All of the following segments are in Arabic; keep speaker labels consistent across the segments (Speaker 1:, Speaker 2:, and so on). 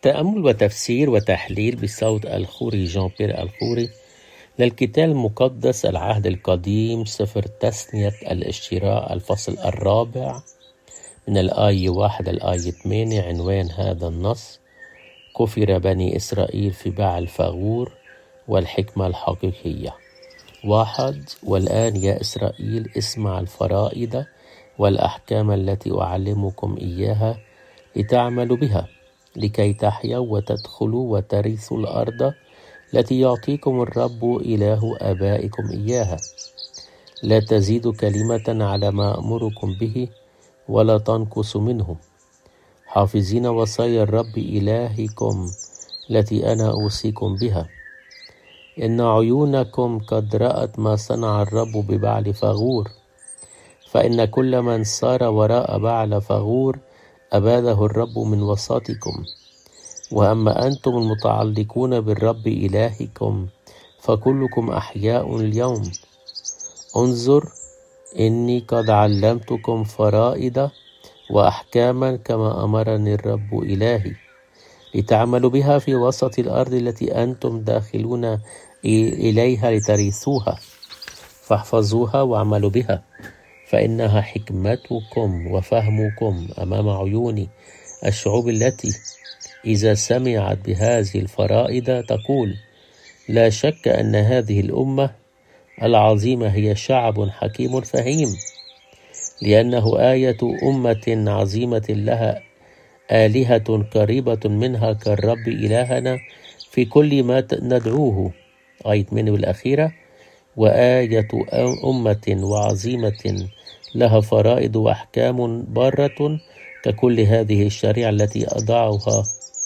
Speaker 1: تأمل وتفسير وتحليل بصوت الخوري جان بيير الخوري للكتاب المقدس العهد القديم سفر تثنية الاشتراء الفصل 4 من الآية 1 الآية 8. عنوان هذا النص: كفر بني إسرائيل في بعل فغور والحكمة الحقيقية. 1. والآن يا إسرائيل اسمع الفرائض والأحكام التي أعلمكم إياها لتعملوا بها لكي تحيوا وتدخلوا وترثوا الأرض التي يعطيكم الرب إله آبائكم إياها. لا تزيدوا كلمة على ما أمركم به ولا تنقصوا منه، حافظين وصايا الرب إلهكم التي أنا أوصيكم بها. إن عيونكم قد رأت ما صنع الرب ببعل فغور، فإن كل من سار وراء بعل فغور أباده الرب من وسطكم. وأما أنتم المتعلقون بالرب إلهكم فكلكم أحياء اليوم. انظر إني قد علمتكم فرائض وأحكاما كما أمرني الرب إلهي لتعملوا بها في وسط الأرض التي أنتم داخلون إليها لترثوها، فاحفظوها واعملوا بها، فإنها حكمتكم وفهمكم أمام عيون الشعوب التي إذا سمعت بهذه الفرائض تقول: لا شك أن هذه الأمة العظيمة هي شعب حكيم فهيم، لأنه آية أمة عظيمة لها آلهة قريبة منها كالرب إلهنا في كل ما ندعوه. آية 8 والأخيرة: وآية أمة وعظيمة لها فرائض وأحكام بارة ككل هذه الشريعة التي أضعها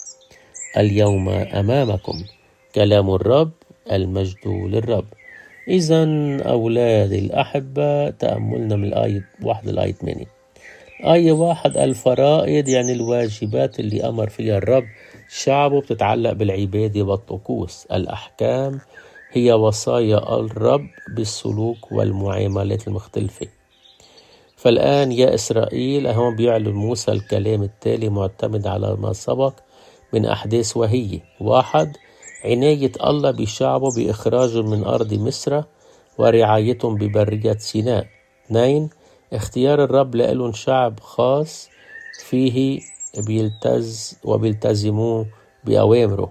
Speaker 1: اليوم أمامكم. كلام الرب، المجد للرب. إذن أولادي الأحبة، تأملنا من الآية 1 للآية 8. آية 1: الفرائض يعني الواجبات اللي أمر فيها الرب شعبه بتتعلق بالعبادة والطقوس. الأحكام هي وصايا الرب بالسلوك والمعاملات المختلفة. فالآن يا إسرائيل، هم بيعلن موسى الكلام التالي معتمد على ما سبق من أحداث، وهي: 1. عناية الله بشعبه بإخراجهم من أرض مصر ورعايتهم ببرية سيناء. 2. اختيار الرب لهم شعب خاص فيه بيلتزموا بأوامره.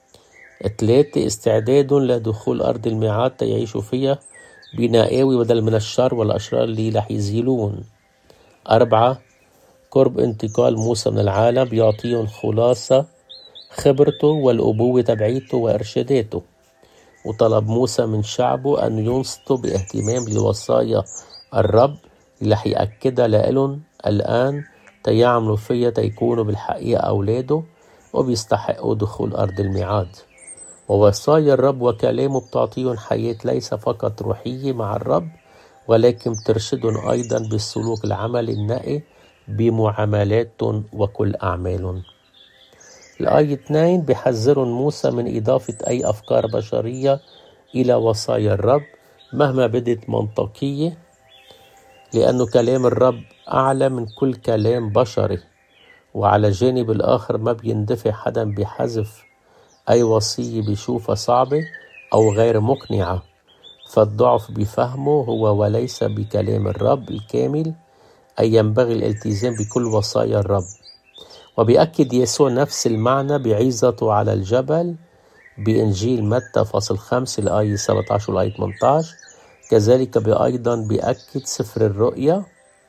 Speaker 1: 3. استعداد لدخول أرض الميعاد يعيشوا فيها بنقاوة بدل من الشر والأشرار اللي رح يزيلون. 4. قرب انتقال موسى من العالم بيعطيهم خلاصة خبرته والأبوة تبعيته وإرشاداته. وطلب موسى من شعبه أن ينصتوا باهتمام لوصايا الرب اللي رح يأكدها لهم الآن تيعملوا فيها تيكونوا بالحقيقة أولاده وبيستحقوا دخول أرض الميعاد. ووصايا الرب وكلامه بتعطيهم حياة ليس فقط روحية مع الرب، ولكن ترشدهم أيضا بالسلوك العملي النقي بمعاملاتهم وكل أعمالهم. الآية 2 بيحذرهم موسى من إضافة أي أفكار بشرية إلى وصايا الرب مهما بدت منطقية، لأنه كلام الرب أعلى من كل كلام بشري. وعلى الجانب الآخر ما بيندفع حدا بحذف أي وصية بيشوفها صعبة أو غير مقنعة، فالضعف بفهمه هو وليس بكلام الرب الكامل، أي ينبغي الالتزام بكل وصايا الرب. وبيأكد يسوع نفس المعنى بعظته على الجبل بإنجيل متى فصل 5 الآية 17 والآية 18. كذلك أيضا بيأكد سفر الرؤيا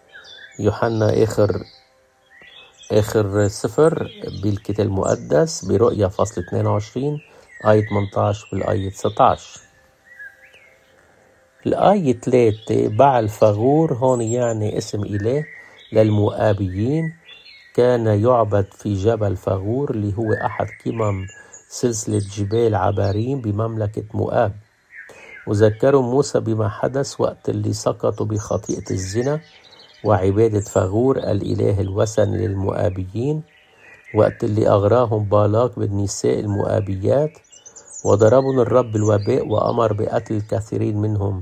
Speaker 1: يوحنا آخر سفر بالكتاب المقدس برؤيا فصل 22 آية 18 والآية 19. الآية 3 بعل فغور هون يعني اسم إله للمؤابيين، كان يعبد في جبل فغور اللي هو أحد قمم سلسلة جبال عباريم بمملكة مؤاب. وذكروا موسى بما حدث وقت اللي سقطوا بخطيئة الزنا وعبادة فغور الإله الوثني للمؤابيين، وقت اللي أغراهم بالاق بالنساء المؤابيات وضربهم الرب الوباء وأمر بقتل الكثيرين منهم.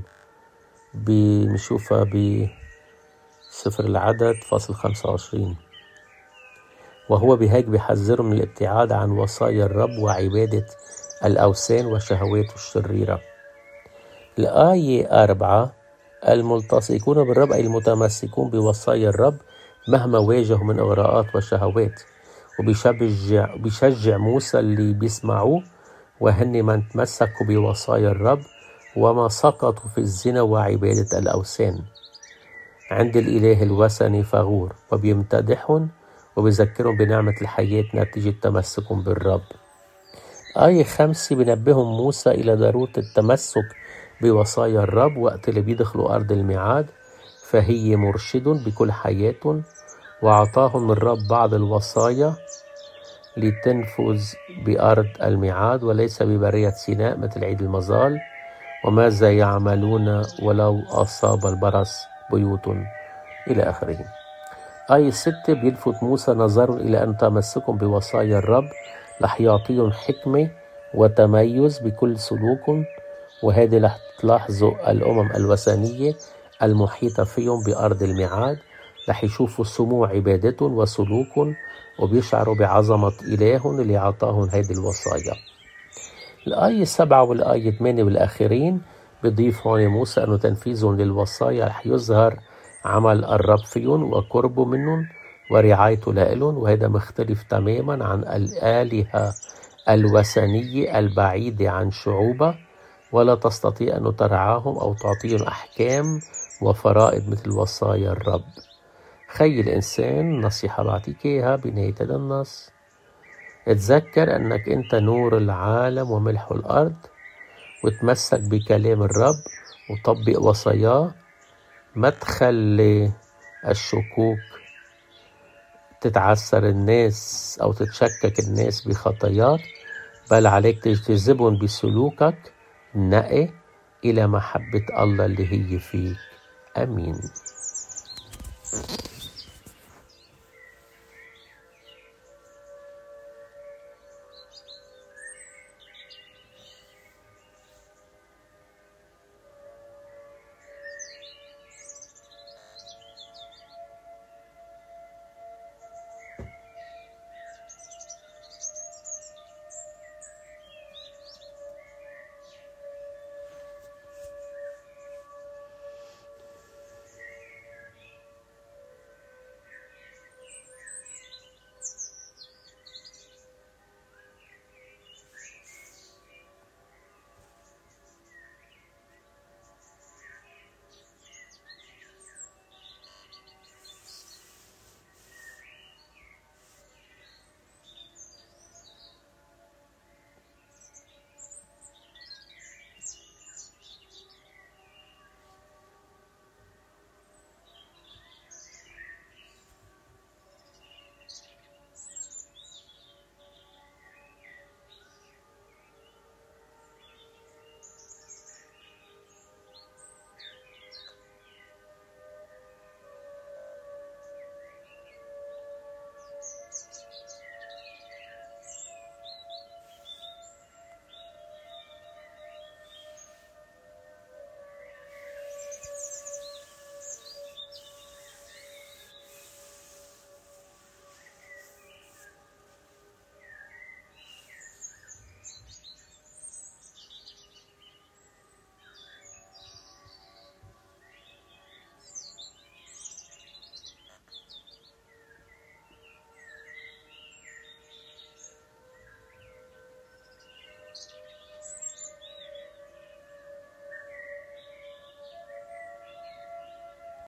Speaker 1: بنشوفها بسفر العدد فصل 25. وهو بهيك بيحذرهم من الابتعاد عن وصايا الرب وعبادة الأوثان وشهواته الشريرة. الآية 4: الملتصقون بالرب أي المتمسكون بوصايا الرب مهما واجهوا من إغراءات وشهوات. وبيشجع موسى اللي بيسمعوه وهن من تمسكوا بوصايا الرب وما سقطوا في الزنا وعبادة الأوثان عند الإله الوثني فغور، وبيمتدحهم وبيذكرهم بنعمة الحياة نتيجة تمسكهم بالرب. آية 5 بينبههم موسى إلى ضرورة التمسك بوصايا الرب وقت اللي بيدخلوا أرض الميعاد، فهي مرشد بكل حياتهم، وعطاهم الرب بعض الوصايا لتنفذ بأرض الميعاد وليس ببرية سيناء مثل عيد المظال. وماذا يعملون ولو أصاب البرص بيوت إلى آخره. آية 6 بيلفت موسى نظره إلى أن تمسكهم بوصايا الرب رح يعطيهم حكمة وتميز بكل سلوكهم، وهذه رح تلاحظوا الأمم الوثنية المحيطة فيهم بأرض الميعاد رح يشوفوا سمو عبادتهم وسلوكهم وبيشعروا بعظمة إلههم اللي عطاهم هذه الوصايا. الآية 7 والآية 8 والآخرين بيضيف هون موسى أنه تنفيذهم للوصايا رح يظهر عمل الرب فيهم وقربه منهم ورعايته لهم، وهذا مختلف تماما عن الآلهة الوثنية البعيدة عن شعوبها ولا تستطيع أن ترعاهم أو تعطيهم أحكام وفرائض مثل وصايا الرب. خي الإنسان، نصيحة بعطيك إياها بنهاية هذا النص: اتذكر أنك أنت نور العالم وملح الأرض، وتمسك بكلام الرب وطبق وصاياه. ما تخلي الشكوك تتعثر الناس أو تتشكك الناس بخطاياك، بل عليك تجذبهم بسلوكك النقي إلى محبة الله اللي هي فيك. آمين.